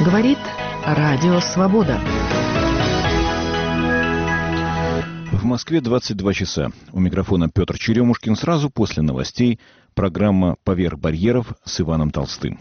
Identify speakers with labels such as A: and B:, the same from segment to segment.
A: Говорит Радио Свобода.
B: В Москве 22 часа. У микрофона Петр Черемушкин. Сразу после новостей программа «Поверх барьеров» с Иваном Толстым.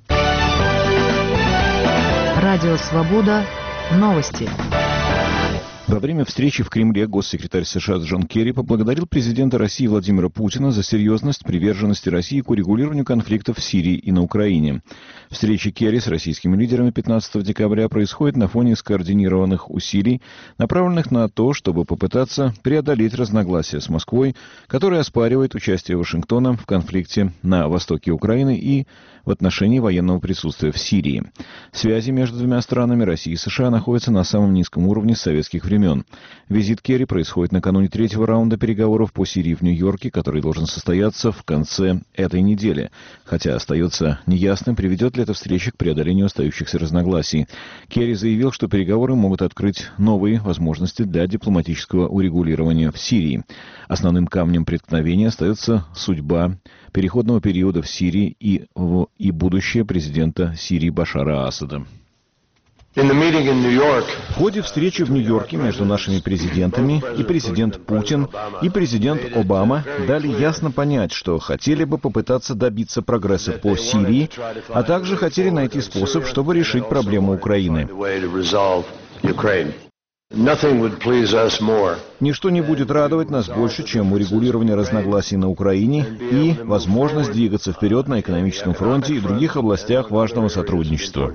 A: Радио Свобода. Новости.
B: Во время встречи в Кремле госсекретарь США Джон Керри поблагодарил президента России Владимира Путина за серьезность приверженности России к урегулированию конфликтов в Сирии и на Украине. Встреча Керри с российскими лидерами 15 декабря происходит на фоне скоординированных усилий, направленных на то, чтобы попытаться преодолеть разногласия с Москвой, которая оспаривает участие Вашингтона в конфликте на востоке Украины и в отношении военного присутствия в Сирии. Связи между двумя странами, России и США, находятся на самом низком уровне с советских времен. Визит Керри происходит накануне третьего раунда переговоров по Сирии в Нью-Йорке, который должен состояться в конце этой недели. Хотя остается неясным, приведет ли эта встреча к преодолению остающихся разногласий. Керри заявил, что переговоры могут открыть новые возможности для дипломатического урегулирования в Сирии. Основным камнем преткновения остается судьба переходного периода в Сирии и будущее президента Сирии Башара Асада. В ходе встречи в Нью-Йорке между нашими президентами и президент Путин, и президент Обама дали ясно понять, что хотели бы попытаться добиться прогресса по Сирии, а также хотели найти способ, чтобы решить проблему Украины. Ничто не будет радовать нас больше, чем урегулирование разногласий на Украине и возможность двигаться вперед на экономическом фронте и других областях важного сотрудничества.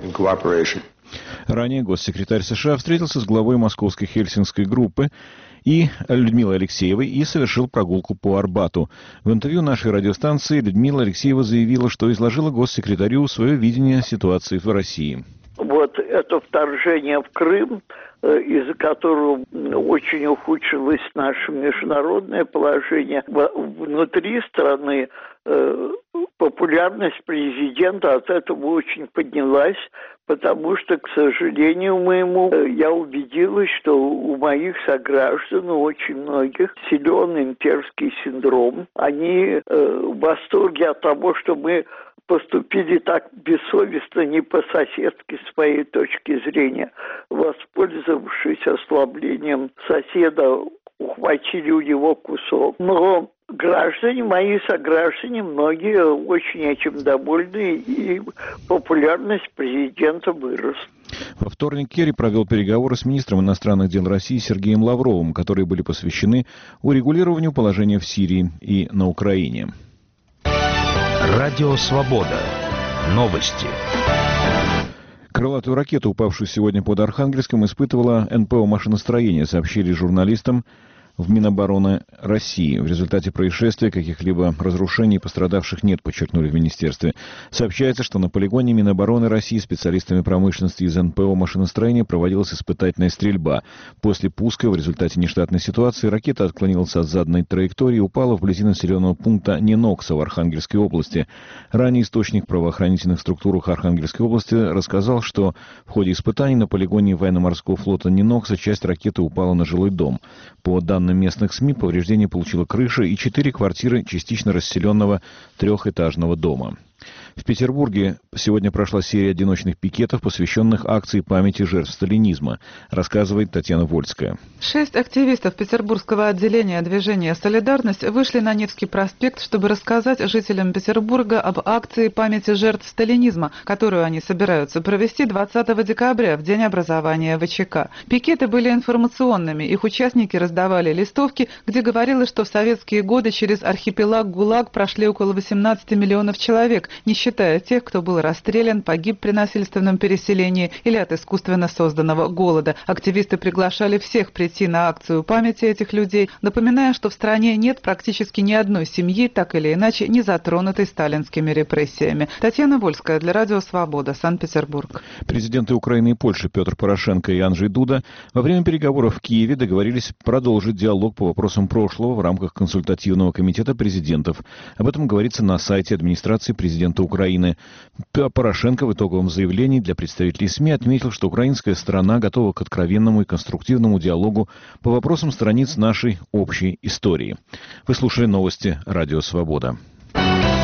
B: Ранее госсекретарь США встретился с главой московской Хельсинкской группы и Людмилой Алексеевой и совершил прогулку по Арбату. В интервью нашей радиостанции Людмила Алексеева заявила, что изложила госсекретарю свое видение ситуации в России.
C: Вот это вторжение в Крым, из-за которого очень ухудшилось наше международное положение внутри страны, популярность президента от этого очень поднялась, потому что, к сожалению моему, я убедилась, что у моих сограждан, у очень многих, силен имперский синдром. Они в восторге от того, что мы поступили так бессовестно, не по-соседски с моей точки зрения, воспользовавшись ослаблением соседа, ухватили у него кусок. Но граждане, мои сограждане, многие очень этим довольны, и популярность президента выросла.
B: Во вторник Керри провел переговоры с министром иностранных дел России Сергеем Лавровым, которые были посвящены урегулированию положения в Сирии и на Украине.
D: Радио Свобода. Новости.
B: Крылатую ракету, упавшую сегодня под Архангельском, испытывала НПО «Машиностроение», сообщили журналистам в Минобороны России. В результате происшествия каких-либо разрушений и пострадавших нет, подчеркнули в министерстве. Сообщается, что на полигоне Минобороны России специалистами промышленности из НПО «Машиностроение» проводилась испытательная стрельба. После пуска в результате нештатной ситуации ракета отклонилась от заданной траектории и упала вблизи населенного пункта Нинокса в Архангельской области. Ранее источник в правоохранительных структурах Архангельской области рассказал, что в ходе испытаний на полигоне военно-морского флота Нинокса часть ракеты упала на жилой дом. По данным местных СМИ, повреждение получила крыша и 4 квартиры частично расселенного трехэтажного дома. В Петербурге сегодня прошла серия одиночных пикетов, посвященных акции памяти жертв сталинизма, рассказывает Татьяна Вольская.
E: 6 активистов петербургского отделения движения «Солидарность» вышли на Невский проспект, чтобы рассказать жителям Петербурга об акции памяти жертв сталинизма, которую они собираются провести 20 декабря, в день образования ВЧК. Пикеты были информационными, их участники раздавали листовки, где говорилось, что в советские годы через архипелаг ГУЛАГ прошли около 18 миллионов человек, не считая тех, кто был расстрелян, погиб при насильственном переселении или от искусственно созданного голода. Активисты приглашали всех прийти на акцию памяти этих людей, напоминая, что в стране нет практически ни одной семьи, так или иначе, не затронутой сталинскими репрессиями. Татьяна Вольская для Радио Свобода, Санкт-Петербург.
B: Президенты Украины и Польши Петр Порошенко и Анджей Дуда во время переговоров в Киеве договорились продолжить диалог по вопросам прошлого в рамках консультативного комитета президентов. Об этом говорится на сайте администрации президента Украины. Порошенко в итоговом заявлении для представителей СМИ отметил, что украинская сторона готова к откровенному и конструктивному диалогу по вопросам страниц нашей общей истории. Вы слушали новости Радио Свобода.